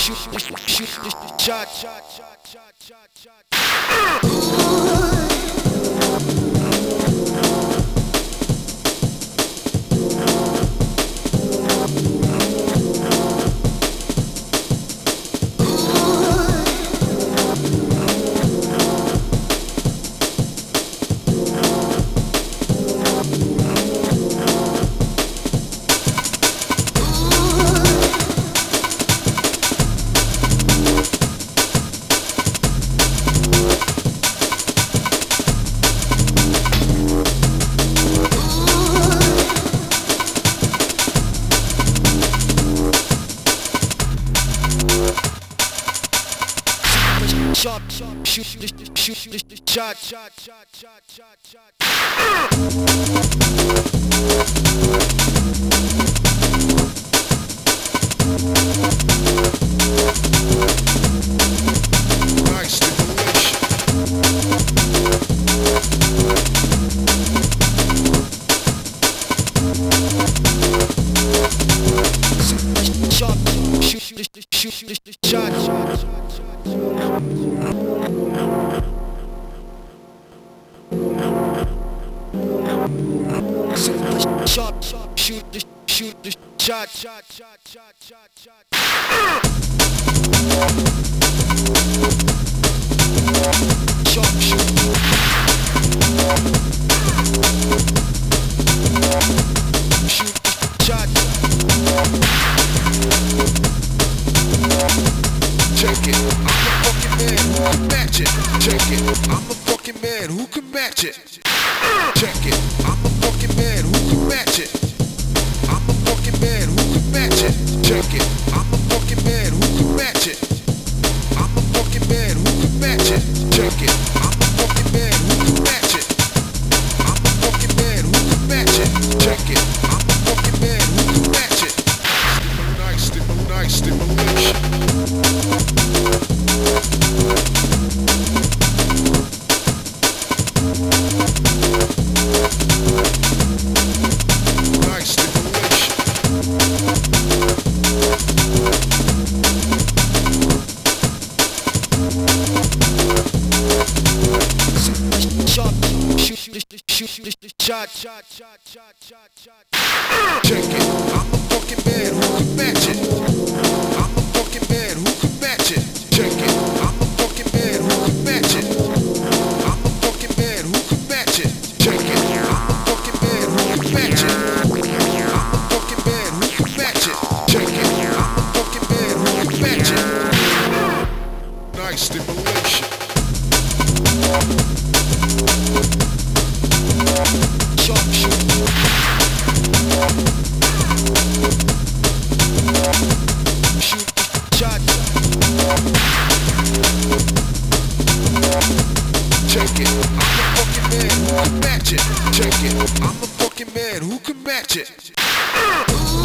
shoot the shot. Shot, shoot the shot. Nice stimulation. Shot, shoot the shot. Shot, shoot the shot. Shot, shoot. Shoot the shot. Check it, I'm a fucking man who can match it. Check it, I'm a fucking man who can match it. Check it, I'm a fucking man who can match it. I'm a fucking man who can match it. Check it, I'm a fucking man who can match it. I'm a fucking man who can match it. Check it, I'm a fucking man who can match it. I'm a fucking man who can match it. Check it, I'm a fucking man who can match it. Nice stimulation. Shoot the shot. Check it, I'm a fucking man who can match it. I'm a fucking man who can match it. Check it, I'm a fucking man who can match it. I'm a fucking man who can match it. Check it, I'm a fucking man who can match it. I'm a fucking man who can match it. Check it, I'm a fucking man who can match it. Nice stimulation. Shot, shoot. Shoot the shot. Check it, I'm a fucking man who can match it. Check it, I'm a fucking man who can match it.